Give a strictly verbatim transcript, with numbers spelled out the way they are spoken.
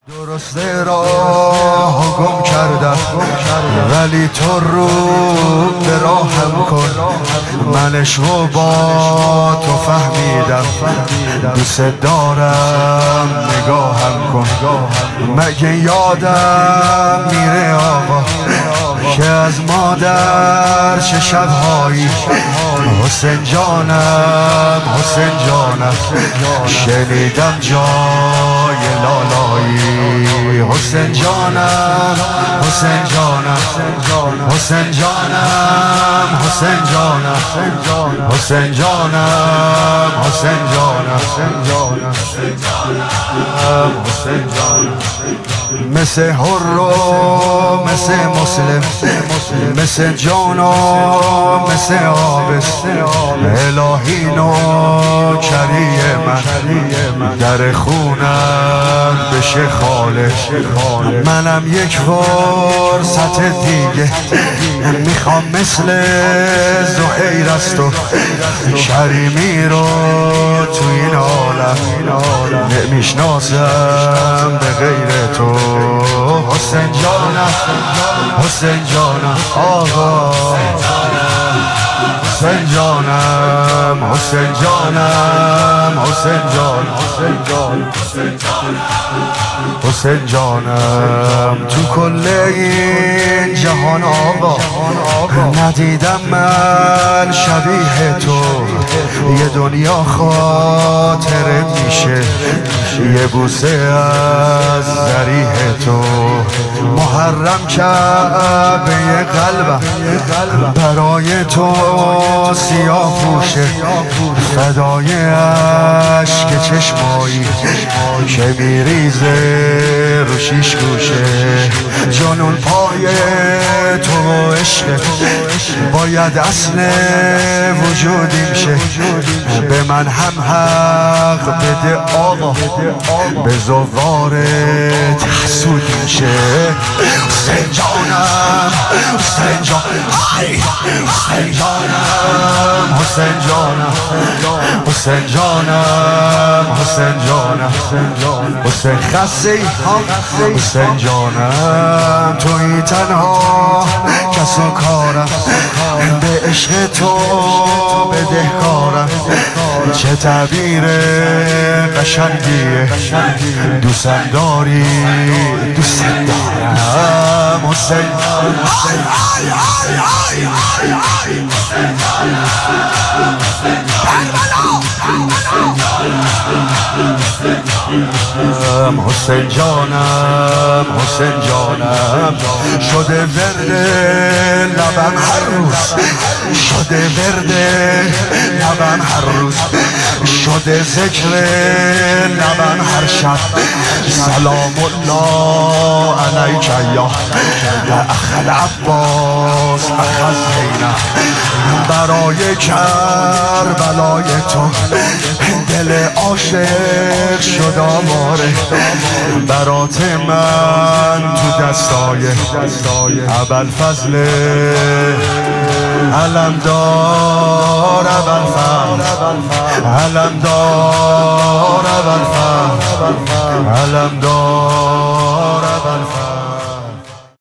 درسته راه گم کردم ولی تو رو به راهم کن، منش رو با تو فهمیدم، دوست دارم نگاهم کن. مگه یادم میره آقا که از مادر چه شبهایی، حسین جانم حسین جانم شنیدم جای لالایی. حسین جانم حسین جانم حسین جانم حسین جانم حسین جانم حسین جانم حسین جانم مثل هر و مثل مسلم، مثل جان و مثل آبس، الهی نوکری من در خونم بشه خاله. منم یک فرصت دیگه میخوام مثل زهیر است و کریمی رو تو این عالم، نمیشناسم به غیر تو. حسین جانم حسین جانم آقا، حسین جانم حسین جانم حسین جانم حسین جانم تو کل این جهان آقا ندیدم من شبیه تو. یه دنیا خاطره میشه یه بوسه از ذریح تو. محرم کعبه قلبم برای تو سیاه پوشه، فدای عشق چشمایی که میریزه رو شیش گوشه. جنون پای تو عشق باید اصل وجودیم شه، به من هم حق بده آقا به زوارت حسودیم شه. حسین جانم حسین جانم حسین جانم حسین جانم حسین جانم حسین جانم حسین خسته حسین جانم توی تنها کس و کارم، به عشق تو بدهکارم. چه تعبیر قشنگیه دوستم داری دوستم دارم. حسین حسین جانم حسین جانم شده ورد لبم هر روز، شده ورد لبم هر روز، شده ذکر لبم هر شب. سلام الله علیک یا اخ العباس اخ زینب، برای کربلای تو دل عاشق شد آواره. برات من تو دستای ابوالفضل علمدار، ابوالفضل علمدار، ابوالفضل علمدار.